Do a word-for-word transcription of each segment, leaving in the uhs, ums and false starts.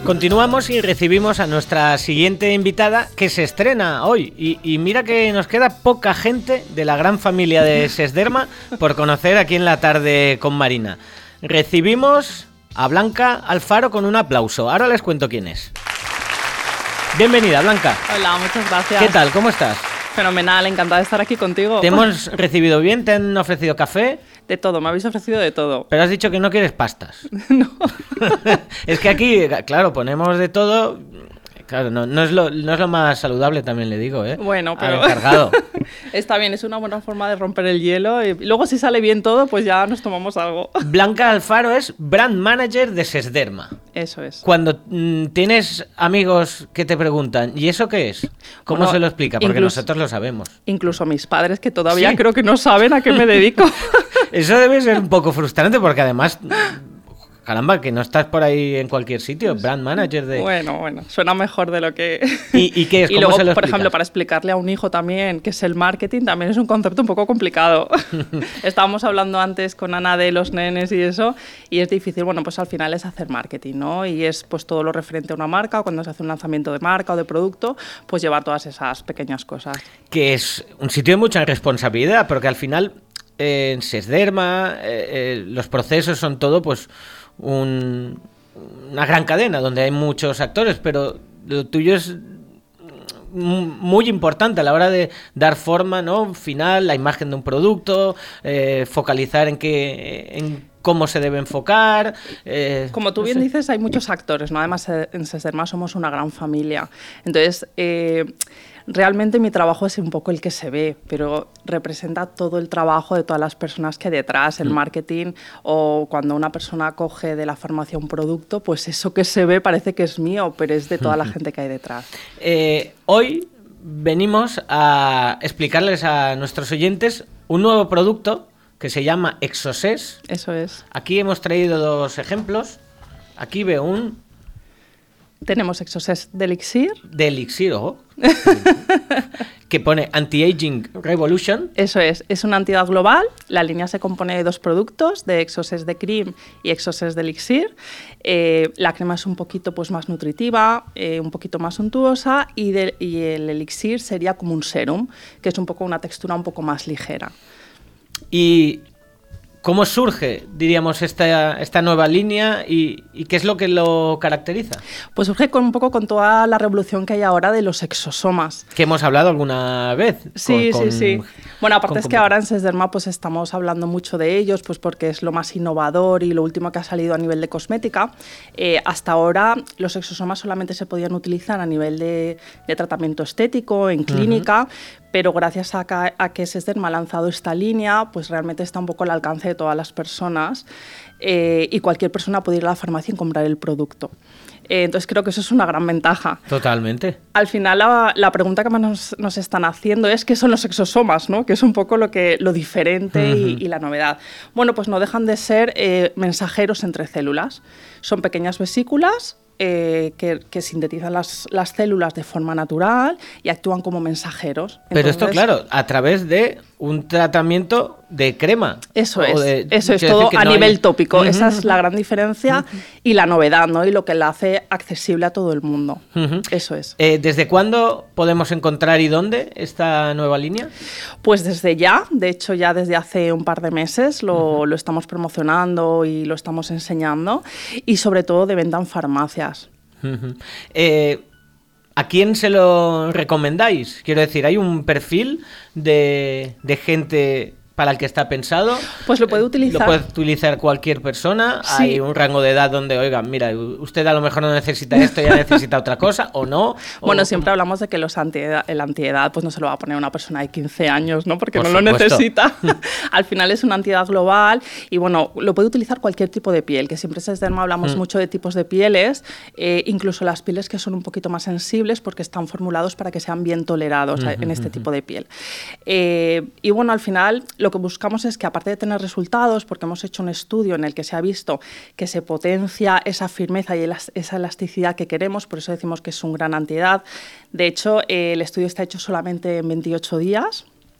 Continuamos y recibimos a nuestra siguiente invitada que se estrena hoy. Y, y mira que nos queda poca gente de la gran familia de Sesderma por conocer aquí en la tarde con Marina. Recibimos a Blanca Alfaro con un aplauso. Ahora les cuento quién es. Bienvenida, Blanca. Hola, muchas gracias. ¿Qué tal? ¿Cómo estás? Fenomenal, encantada de estar aquí contigo. ¿Te hemos recibido bien? ¿Te han ofrecido café? De todo, me habéis ofrecido de todo. Pero has dicho que no quieres pastas. No. Es que aquí, claro, ponemos de todo. Claro, no, no, es lo, no es lo más saludable, también le digo, ¿eh? Bueno, pero... Al encargado. Está bien, es una buena forma de romper el hielo. Y luego, si sale bien todo, pues ya nos tomamos algo. Blanca Alfaro es Brand Manager de Sesderma. Eso es. Cuando mmm, tienes amigos que te preguntan, ¿y eso qué es? ¿Cómo Bueno, se lo explica? Porque incluso, nosotros lo sabemos. Incluso mis padres, que todavía ¿Sí? creo que no saben a qué me dedico. Eso debe ser un poco frustrante porque además... Caramba, que no estás por ahí en cualquier sitio, brand manager de... Bueno, bueno, suena mejor de lo que... ¿Y, y qué es? Y ¿Cómo luego, se lo por explicas? ejemplo, para explicarle a un hijo también qué es el marketing, también es un concepto un poco complicado. Estábamos hablando antes con Ana de los nenes y eso, y es difícil, bueno, pues al final es hacer marketing, ¿no? Y es pues todo lo referente a una marca, cuando se hace un lanzamiento de marca o de producto, pues llevar todas esas pequeñas cosas. Que es un sitio de mucha responsabilidad, porque al final eh, en Sesderma eh, eh, los procesos son todo, pues... Un, una gran cadena donde hay muchos actores, pero lo tuyo es muy importante a la hora de dar forma, ¿no? Final, la imagen de un producto, eh, focalizar en qué, en cómo se debe enfocar. Eh, Como tú no bien sé. dices, hay muchos actores, ¿no? Además, en Sesderma somos una gran familia. Entonces, eh, realmente mi trabajo es un poco el que se ve, pero representa todo el trabajo de todas las personas que hay detrás, el marketing, o cuando una persona coge de la farmacia un producto, pues eso que se ve parece que es mío, pero es de toda la gente que hay detrás. Eh, hoy venimos a explicarles a nuestros oyentes un nuevo producto que se llama Exoses. Eso es. Aquí hemos traído dos ejemplos. Aquí veo un... Tenemos Exoses de Elixir. De Elixir, ojo. Que pone Anti-Aging Revolution. Eso es, es una entidad global. La línea se compone de dos productos, de Exoses de Cream y Exoses de Elixir. Eh, la crema es un poquito pues, más nutritiva, eh, un poquito más untuosa, y, de, y el Elixir sería como un serum, que es un poco una textura un poco más ligera. ¿Y cómo surge, diríamos, esta, esta nueva línea y, y qué es lo que lo caracteriza? Pues surge con, un poco con toda la revolución que hay ahora de los exosomas. Que hemos hablado alguna vez. Sí, con, sí, con, sí. Bueno, aparte con, es que ahora en Sesderma pues estamos hablando mucho de ellos, pues porque es lo más innovador y lo último que ha salido a nivel de cosmética. Eh, hasta ahora los exosomas solamente se podían utilizar a nivel de, de tratamiento estético, en clínica, uh-huh. Pero gracias a que, a que Sesderma ha lanzado esta línea, pues realmente está un poco al alcance de todas las personas eh, y cualquier persona puede ir a la farmacia y comprar el producto. Eh, entonces creo que eso es una gran ventaja. Totalmente. Al final la, la pregunta que más nos, nos están haciendo es ¿qué son los exosomas? ¿No? Que es un poco lo, que, lo diferente uh-huh. y, y la novedad. Bueno, pues no dejan de ser eh, mensajeros entre células. Son pequeñas vesículas Eh, que, que sintetizan las, las células de forma natural y actúan como mensajeros. Entonces, pero esto, claro, a través de un tratamiento de crema. Eso es, de, eso es todo a no nivel hay... tópico. Uh-huh. Esa es la gran diferencia uh-huh. y la novedad, ¿no? Y lo que la hace accesible a todo el mundo. Uh-huh. Eso es. Eh, ¿Desde cuándo podemos encontrar y dónde esta nueva línea? Pues desde ya, de hecho ya desde hace un par de meses lo, uh-huh. lo estamos promocionando y lo estamos enseñando y sobre todo de venta en farmacia. Uh-huh. Eh, ¿A quién se lo recomendáis? Quiero decir, ¿hay un perfil de, de gente para el que está pensado? Pues lo puede utilizar. ¿Lo puede utilizar cualquier persona? Sí. ¿Hay un rango de edad donde, oiga, mira, usted a lo mejor no necesita esto, ya necesita otra cosa, o no? Bueno, o, siempre hablamos de que los antiedad, el antiedad pues no se lo va a poner una persona de quince años, ¿no? Porque Por no supuesto. lo necesita. Al final es una antiedad global y, bueno, lo puede utilizar cualquier tipo de piel, que siempre en Sesderma hablamos mm. mucho de tipos de pieles, eh, incluso las pieles que son un poquito más sensibles porque están formulados para que sean bien tolerados mm-hmm. en este tipo de piel. Eh, y, bueno, al final lo que buscamos es que, aparte de tener resultados, porque hemos hecho un estudio en el que se ha visto que se potencia esa firmeza y esa elasticidad que queremos, por eso decimos que es un gran antiedad. De hecho, eh, el estudio está hecho solamente en veintiocho días.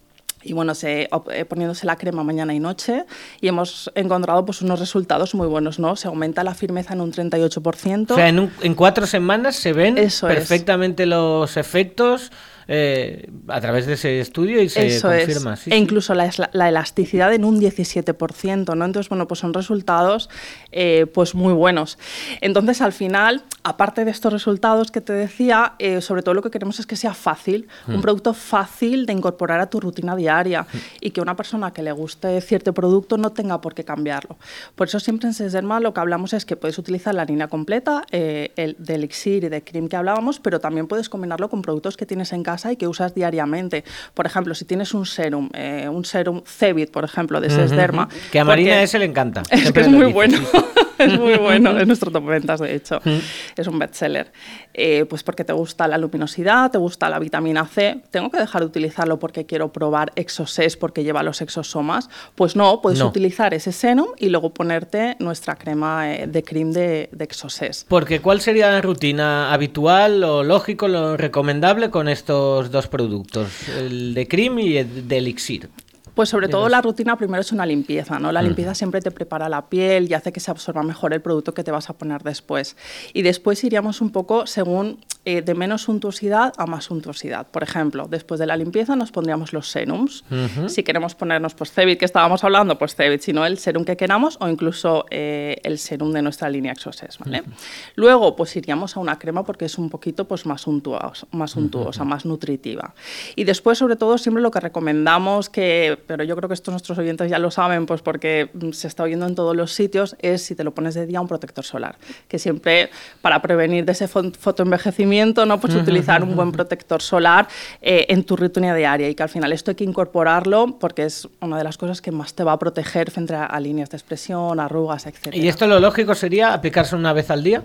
y bueno, se, eh, poniéndose la crema mañana y noche, y hemos encontrado pues unos resultados muy buenos, ¿no? Se aumenta la firmeza en un treinta y ocho por ciento. O sea, en, un, en cuatro semanas se ven Eso perfectamente es. los efectos eh, a través de ese estudio y se Eso confirma. Es. Sí, e sí. incluso la, la elasticidad en un diecisiete por ciento, ¿no? Entonces, bueno, pues son resultados eh, pues muy buenos. Entonces, al final, aparte de estos resultados que te decía, eh, sobre todo lo que queremos es que sea fácil, mm. un producto fácil de incorporar a tu rutina diaria mm. y que una persona que le guste cierto producto no tenga por qué cambiarlo. Por eso siempre en Sesderma lo que hablamos es que puedes utilizar la línea completa eh, el, de elixir y de cream que hablábamos, pero también puedes combinarlo con productos que tienes en casa y que usas diariamente. Por ejemplo, si tienes un serum, eh, un serum Cebit, por ejemplo, de Sesderma. Uh-huh. Que a Marina ese le encanta. Es que es muy bueno. Es muy bueno, es nuestro top ventas, de hecho. Mm. Es un bestseller. Eh, pues porque te gusta la luminosidad, te gusta la vitamina C. ¿Tengo que dejar de utilizarlo porque quiero probar Exocés porque lleva los exosomas? Pues no, puedes no. utilizar ese serum y luego ponerte nuestra crema de cream de, de Exocés. Porque ¿cuál sería la rutina habitual, lo lógico, lo recomendable con estos dos productos? El de cream y el de elixir. Pues sobre todo la rutina primero es una limpieza, ¿no? La limpieza mm. siempre te prepara la piel y hace que se absorba mejor el producto que te vas a poner después. Y después iríamos un poco según eh, de menos suntuosidad a más suntuosidad. Por ejemplo, después de la limpieza nos pondríamos los serums. Uh-huh. Si queremos ponernos pues Cebit, que estábamos hablando, pues Cebit, sino el serum que queramos o incluso eh, el serum de nuestra línea Exocés, ¿vale? Uh-huh. Luego pues iríamos a una crema porque es un poquito pues más suntuosa, más, suntuosa, uh-huh. más nutritiva. Y después, sobre todo, siempre lo que recomendamos que... pero yo creo que esto nuestros oyentes ya lo saben, pues porque se está oyendo en todos los sitios, es si te lo pones de día un protector solar, que siempre para prevenir de ese fotoenvejecimiento, ¿no? Pues utilizar un buen protector solar eh, en tu rutina diaria y que al final esto hay que incorporarlo porque es una de las cosas que más te va a proteger frente a, a líneas de expresión, arrugas, etcétera. ¿Y esto lo lógico sería aplicarse una vez al día?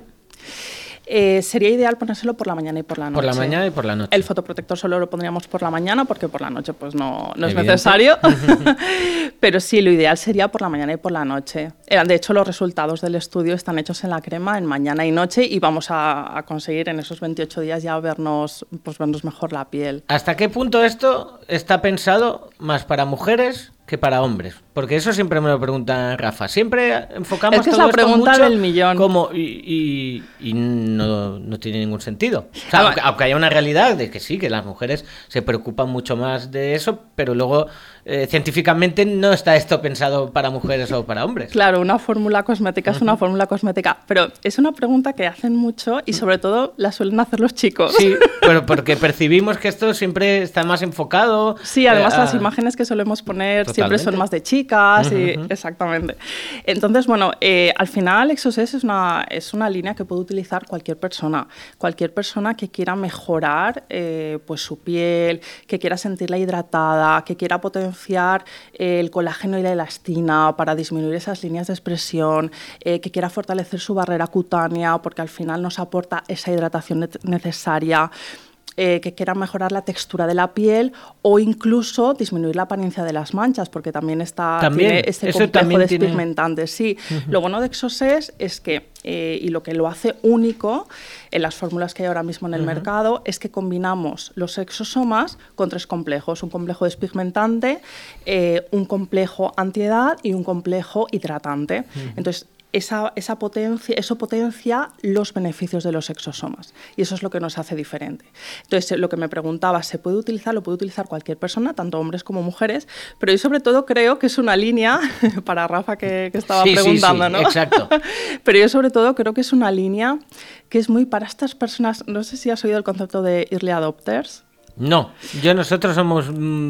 Eh, sería ideal ponérselo por la mañana y por la noche. Por la mañana y por la noche. El fotoprotector solo lo pondríamos por la mañana porque por la noche pues no, no es necesario. Pero sí, lo ideal sería por la mañana y por la noche. De hecho, los resultados del estudio están hechos en la crema en mañana y noche y vamos a, a conseguir en esos veintiocho días ya vernos, pues, vernos mejor la piel. ¿Hasta qué punto esto está pensado más para mujeres que para hombres? Porque eso siempre me lo pregunta Rafa. Siempre enfocamos es que todo es la esto pregunta mucho del millón. Como, y, y, y no, no tiene ningún sentido. O sea, aunque, aunque haya una realidad de que sí, que las mujeres se preocupan mucho más de eso, pero luego eh, científicamente no está esto pensado para mujeres o para hombres. Claro, una fórmula cosmética uh-huh. es una fórmula cosmética, pero es una pregunta que hacen mucho y sobre todo la suelen hacer los chicos. Sí, pero porque percibimos que esto siempre está más enfocado. Sí, además eh, a... las imágenes que solemos poner Totalmente. siempre son más de chicas, uh-huh. y, exactamente. Entonces, bueno, eh, al final Exocés es una, es una línea que puede utilizar cualquier persona, cualquier persona que quiera mejorar eh, pues su piel, que quiera sentirla hidratada, que quiera potenciar eh, el colágeno y la elastina para disminuir esas líneas de expresión, eh, que quiera fortalecer su barrera cutánea porque al final nos aporta esa hidratación ne- necesaria. Eh, que quiera mejorar la textura de la piel o incluso disminuir la apariencia de las manchas, porque también está ¿También? tiene este Eso complejo también despigmentante. Tiene... Sí, uh-huh. Lo bueno de Exocés es que, eh, y lo que lo hace único en las fórmulas que hay ahora mismo en el uh-huh. mercado, es que combinamos los exosomas con tres complejos, un complejo despigmentante, eh, un complejo antiedad y un complejo hidratante. Uh-huh. Entonces, Esa, esa potencia, eso potencia los beneficios de los exosomas y eso es lo que nos hace diferente. Entonces, lo que me preguntaba, ¿se puede utilizar? Lo puede utilizar cualquier persona, tanto hombres como mujeres, pero yo sobre todo creo que es una línea, para Rafa que, que estaba sí, preguntando, sí, sí, ¿no? Exacto. Pero yo sobre todo creo que es una línea que es muy para estas personas, no sé si has oído el concepto de early adopters. No, yo nosotros somos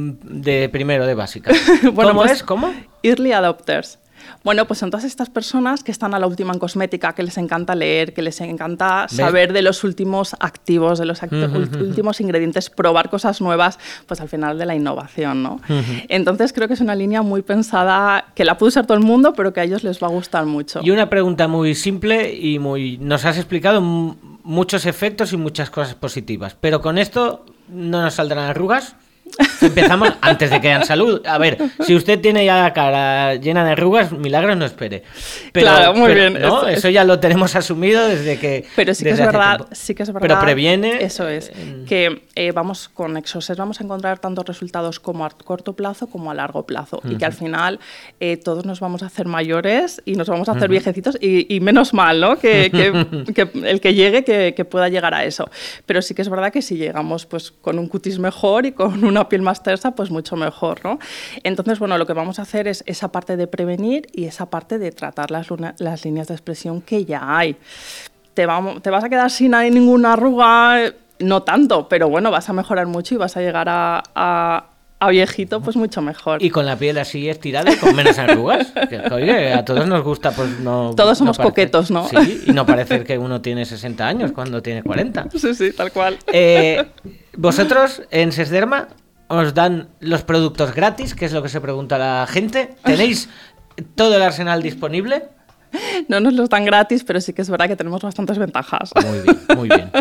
de primero de básica. Bueno, ¿Cómo pues, es? ¿Cómo? Early adopters. Bueno, pues son todas estas personas que están a la última en cosmética, que les encanta leer, que les encanta saber ¿Ves? de los últimos activos, de los act- uh-huh, últimos uh-huh. ingredientes, probar cosas nuevas, pues al final de la innovación, ¿no? Uh-huh. Entonces creo que es una línea muy pensada, que la puede usar todo el mundo, pero que a ellos les va a gustar mucho. Y una pregunta muy simple y muy... Nos has explicado m- muchos efectos y muchas cosas positivas, pero con esto no nos saldrán arrugas. Empezamos antes de que hayan salud. A ver, si usted tiene ya la cara llena de arrugas, milagros no espere. Pero, claro, muy pero, bien. ¿no? Eso, Eso ya lo tenemos asumido desde que. Pero sí que es verdad, sí que es verdad. Pero previene. Eso es. Que eh, vamos con Exocet vamos a encontrar tantos resultados como a corto plazo como a largo plazo. Uh-huh. Y que al final eh, todos nos vamos a hacer mayores y nos vamos a hacer uh-huh. viejecitos. Y, y menos mal, ¿no? Que, que, que el que llegue, que, que pueda llegar a eso. Pero sí que es verdad que si llegamos pues con un cutis mejor y con una piel más tersa, pues mucho mejor, ¿no? Entonces, bueno, lo que vamos a hacer es esa parte de prevenir y esa parte de tratar las, luna, las líneas de expresión que ya hay. Te, vamos, te vas a quedar sin ninguna arruga, no tanto, pero bueno, vas a mejorar mucho y vas a llegar a, a, a viejito pues mucho mejor. Y con la piel así estirada y con menos arrugas. Que, oye, a todos nos gusta pues no... Todos somos no parecer, coquetos, ¿no? Sí, y no parecer que uno tiene sesenta años cuando tiene cuarenta. Sí, sí, tal cual. Eh, vosotros en Sesderma os dan los productos gratis, que es lo que se pregunta la gente. ¿Tenéis todo el arsenal disponible? No nos los dan gratis, pero sí que es verdad que tenemos bastantes ventajas. Muy bien, muy bien.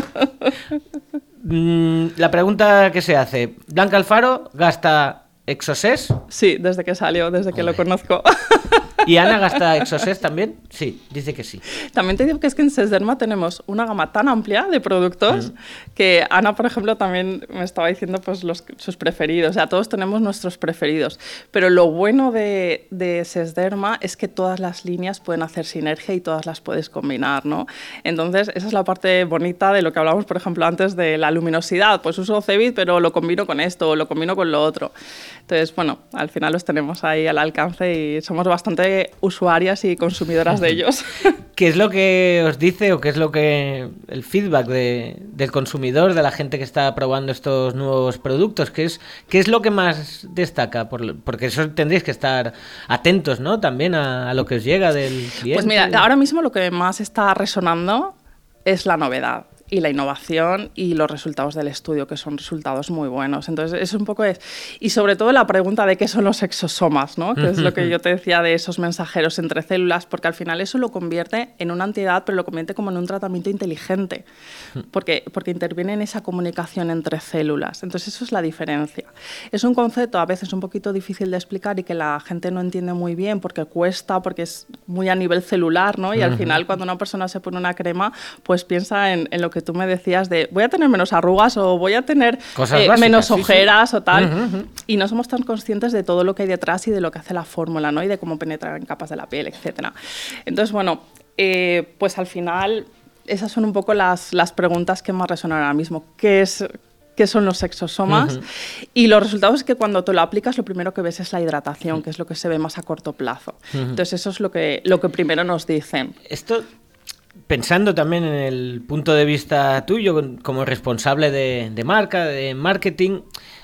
Mm, la pregunta que se hace, ¿Blanca Alfaro gasta Exocet? Sí, desde que salió, desde que Hombre. lo conozco. ¿Y Ana gasta Exocet también? Sí, dice que sí. También te digo que es que en Sesderma tenemos una gama tan amplia de productos mm. que Ana, por ejemplo, también me estaba diciendo pues los, sus preferidos. O sea, todos tenemos nuestros preferidos. Pero lo bueno de, de Sesderma es que todas las líneas pueden hacer sinergia y todas las puedes combinar, ¿no? Entonces, esa es la parte bonita de lo que hablábamos, por ejemplo, antes de la luminosidad. Pues uso Cebit, pero lo combino con esto o lo combino con lo otro. Entonces, bueno, al final los tenemos ahí al alcance y somos bastante usuarias y consumidoras de ellos. ¿Qué es lo que os dice o qué es lo que el feedback de, del consumidor, de la gente que está probando estos nuevos productos? ¿Qué es, qué es lo que más destaca? Por, porque eso tendréis que estar atentos, ¿no? También a, a lo que os llega del cliente. Pues mira, ahora mismo lo que más está resonando es la novedad y la innovación y los resultados del estudio, que son resultados muy buenos. Entonces, eso un poco es... Y sobre todo la pregunta de qué son los exosomas, ¿no? Que es lo que yo te decía de esos mensajeros entre células, porque al final eso lo convierte en una antiedad, pero lo convierte como en un tratamiento inteligente, porque, porque interviene en esa comunicación entre células. Entonces, eso es la diferencia. Es un concepto a veces un poquito difícil de explicar y que la gente no entiende muy bien porque cuesta, porque es muy a nivel celular, ¿no? Y al final, cuando una persona se pone una crema, pues piensa en, en lo que tú me decías de voy a tener menos arrugas o voy a tener eh, básicas, menos ojeras sí, sí. o tal, uh-huh, uh-huh. y no somos tan conscientes de todo lo que hay detrás y de lo que hace la fórmula, ¿no? Y de cómo penetra en capas de la piel, etcétera. Entonces, bueno, eh, pues al final esas son un poco las, las preguntas que más resonan ahora mismo. ¿Qué es... qué son los exosomas? Uh-huh. Y los resultados es que cuando te lo aplicas, lo primero que ves es la hidratación, uh-huh. que es lo que se ve más a corto plazo. Uh-huh. Entonces, eso es lo que, lo que primero nos dicen. Esto... Pensando también en el punto de vista tuyo, como responsable de, de marca, de marketing,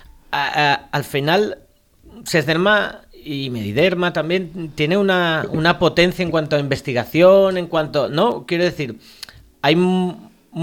a, a, al final Sesderma y Mediderma también tiene una, una potencia en cuanto a investigación, en cuanto... ¿no? Quiero decir, hay m-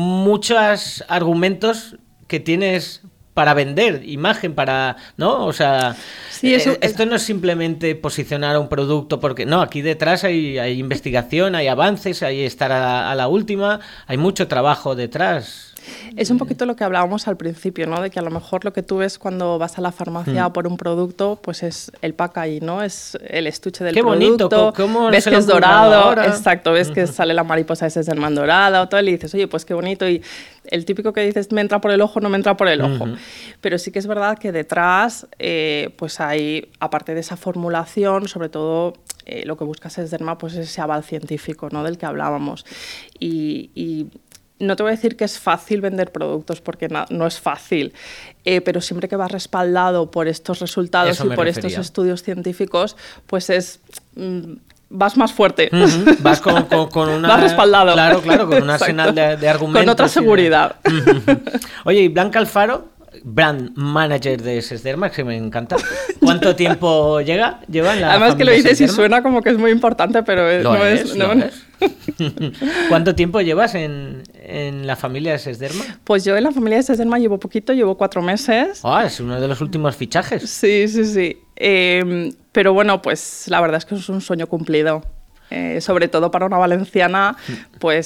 muchos argumentos que tienes para vender imagen, para... ¿no? O sea, sí, eso, eh, esto no es simplemente posicionar un producto porque... No, aquí detrás hay, hay investigación, hay avances, hay estar a, a la última, hay mucho trabajo detrás. Es un poquito lo que hablábamos al principio, ¿no? De que a lo mejor lo que tú ves cuando vas a la farmacia mm. por un producto, pues es el packaging, ¿no? Es el estuche del Qué producto. Bonito, ¿cómo ves se que lo es dorado, ahora? Exacto, ves uh-huh. que sale la mariposa ese Sesderman dorada o todo, y le dices, oye, pues qué bonito. Y el típico que dices, me entra por el ojo, no me entra por el ojo. Uh-huh. Pero sí que es verdad que detrás, eh, pues hay, aparte de esa formulación, sobre todo... Eh, lo que busca Sesderma pues es ese aval científico, ¿no? Del que hablábamos. Y, y no te voy a decir que es fácil vender productos porque na, no es fácil, eh, pero siempre que vas respaldado por estos resultados Eso y por refería. estos estudios científicos, pues es... Mm, vas más fuerte. Uh-huh. Vas con, con, con una... Vas respaldado. Claro, claro, con un arsenal de, de argumentos. Con otra seguridad. De... Uh-huh. Oye, y Blanca Alfaro, brand manager de Sesderma, que me encanta. ¿Cuánto tiempo llega? ¿Lleva en la Además que lo dices Sesderma? y suena como que es muy importante, pero es, lo no es. es, lo no es. ¿Cuánto tiempo llevas en, en la familia de Sesderma? Pues yo en la familia de Sesderma llevo poquito, llevo cuatro meses. Ah, es uno de los últimos fichajes. Sí, sí, sí. Eh, pero bueno, pues la verdad es que es un sueño cumplido. Eh, sobre todo para una valenciana, pues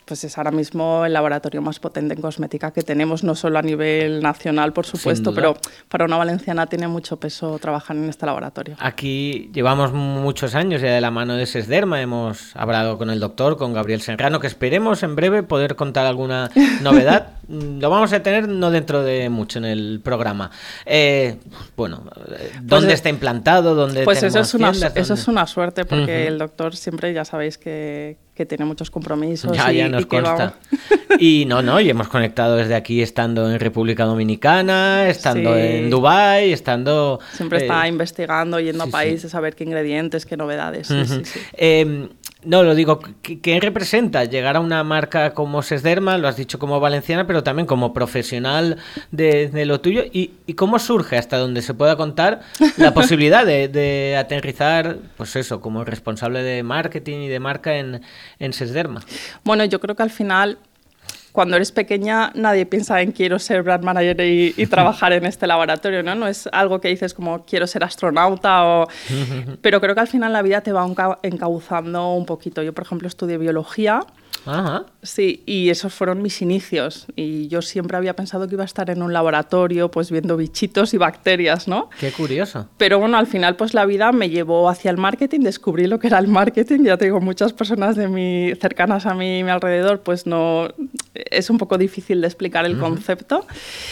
pues es ahora mismo el laboratorio más potente en cosmética que tenemos, no solo a nivel nacional, por supuesto, pero para una valenciana tiene mucho peso trabajar en este laboratorio. Aquí llevamos muchos años ya de la mano de Sesderma, hemos hablado con el doctor, con Gabriel Serrano, que esperemos en breve poder contar alguna novedad. Lo vamos a tener no dentro de mucho en el programa. Eh, bueno, ¿dónde pues, está implantado? ¿Dónde pues eso es, una, tiendas, eso es una suerte, porque uh-huh. el doctor siempre, ya sabéis que, que tiene muchos compromisos. Ya, y, ya nos y que consta. Vamos... Y no, no, y hemos conectado desde aquí estando en República Dominicana, estando sí. en Dubái, estando... Siempre eh, está investigando, yendo sí, a países sí. a ver qué ingredientes, qué novedades. Uh-huh. sí, sí, sí. Eh, no, lo digo, ¿qué, ¿qué representa llegar a una marca como Sesderma? Lo has dicho como valenciana, pero también como profesional de, de lo tuyo. ¿Y, ¿Y cómo surge, hasta donde se pueda contar, la posibilidad de, de aterrizar, pues eso, como responsable de marketing y de marca en, en Sesderma? Bueno, yo creo que al final, cuando eres pequeña, nadie piensa en quiero ser brand manager y, y trabajar en este laboratorio, ¿no? No es algo que dices como quiero ser astronauta, o... pero creo que al final la vida te va encauzando un poquito. Yo, por ejemplo, estudié biología. Ajá. Sí, y esos fueron mis inicios. Y yo siempre había pensado que iba a estar en un laboratorio, pues viendo bichitos y bacterias, ¿no? Qué curioso. Pero bueno, al final, pues la vida me llevó hacia el marketing, descubrí lo que era el marketing. Ya tengo muchas personas de mi, cercanas a mí, mi alrededor, pues no... es un poco difícil de explicar el uh-huh. concepto.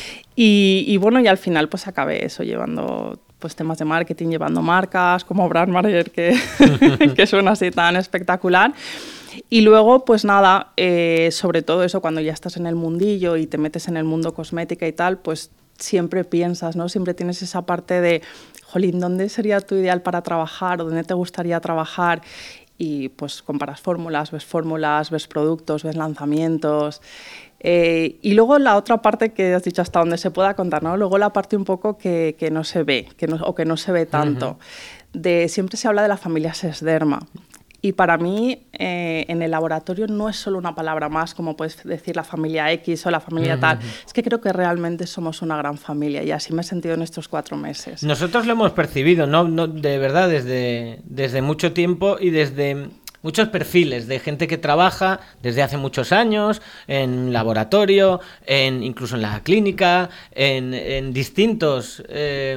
Y, y bueno, y al final pues acabé eso, llevando pues temas de marketing, llevando marcas, como brand manager, que, que suena así tan espectacular. Y luego, pues nada, eh, sobre todo eso, cuando ya estás en el mundillo y te metes en el mundo cosmética y tal, pues siempre piensas, ¿no? Siempre tienes esa parte de, jolín, ¿dónde sería tu ideal para trabajar o dónde te gustaría trabajar? Y pues comparas fórmulas, ves fórmulas, ves productos, ves lanzamientos. Eh, y luego la otra parte que has dicho, hasta donde se pueda contar, ¿no? Luego la parte un poco que, que no se ve, que no, o que no se ve tanto. Uh-huh. De, siempre se habla de la familia Sesderma. Y para mí, eh, en el laboratorio no es solo una palabra más, como puedes decir la familia X o la familia uh-huh. tal. Es que creo que realmente somos una gran familia y así me he sentido en estos cuatro meses. Nosotros lo hemos percibido, ¿no? no de verdad, desde, desde mucho tiempo y desde muchos perfiles de gente que trabaja desde hace muchos años en laboratorio, en, incluso en la clínica, en, en distintos eh,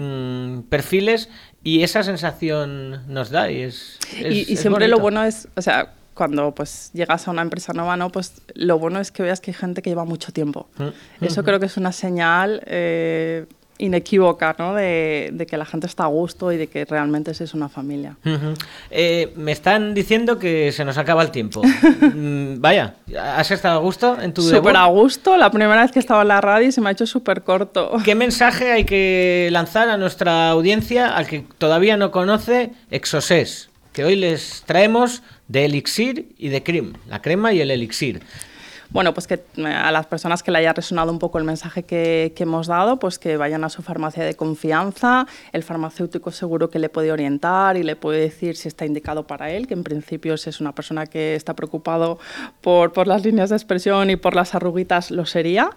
mm, perfiles. Y esa sensación nos da y es, es Y, y es siempre bonito. Lo bueno es, o sea, cuando pues llegas a una empresa nueva, ¿no? Pues lo bueno es que veas que hay gente que lleva mucho tiempo. Mm. Eso uh-huh. creo que es una señal eh, inequívoca, ¿no? De, de que la gente está a gusto y de que realmente es una familia. Uh-huh. Eh, me están diciendo que se nos acaba el tiempo. mm, vaya, ¿has estado a gusto en tu debut? Súper a gusto. La primera vez que estaba en la radio se me ha hecho súper corto. ¿Qué mensaje hay que lanzar a nuestra audiencia, al que todavía no conoce Exosés? Que hoy les traemos de Elixir y de Cream, la crema y el elixir. Bueno, pues que a las personas que le haya resonado un poco el mensaje que, que hemos dado, pues que vayan a su farmacia de confianza. El farmacéutico seguro que le puede orientar y le puede decir si está indicado para él, que en principio si es una persona que está preocupado por, por las líneas de expresión y por las arruguitas, lo sería.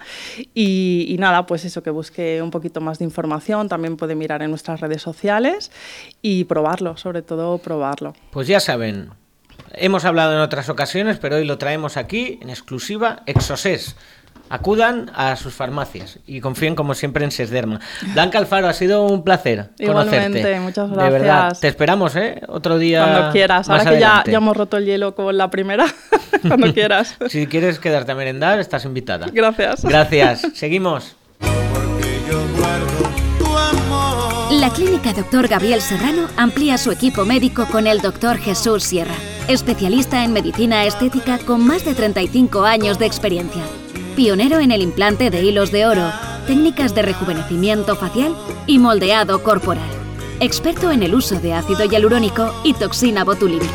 Y, y nada, pues eso, que busque un poquito más de información. También puede mirar en nuestras redes sociales y probarlo, sobre todo probarlo. Pues ya saben. Hemos hablado en otras ocasiones, pero hoy lo traemos aquí, en exclusiva, Exosés. Acudan a sus farmacias y confíen, como siempre, en Sesderma. Blanca Alfaro, ha sido un placer Igualmente, conocerte. Muchas gracias. De verdad, te esperamos, ¿eh? Otro día. Cuando quieras. Más Ahora que ya, adelante. ya hemos roto el hielo con la primera, cuando quieras. Si quieres quedarte a merendar, estás invitada. Gracias. Gracias. Seguimos. Porque yo guardo tu amor. La clínica doctor Gabriel Serrano amplía su equipo médico con el doctor Jesús Sierra, especialista en medicina estética con más de treinta y cinco años de experiencia. Pionero en el implante de hilos de oro, técnicas de rejuvenecimiento facial y moldeado corporal. Experto en el uso de ácido hialurónico y toxina botulínica.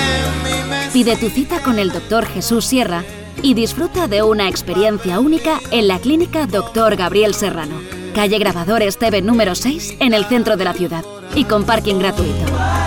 Pide tu cita con el doctor Jesús Sierra y disfruta de una experiencia única en la clínica doctor Gabriel Serrano, calle Grabador Esteve número seis, en el centro de la ciudad, y con parking gratuito.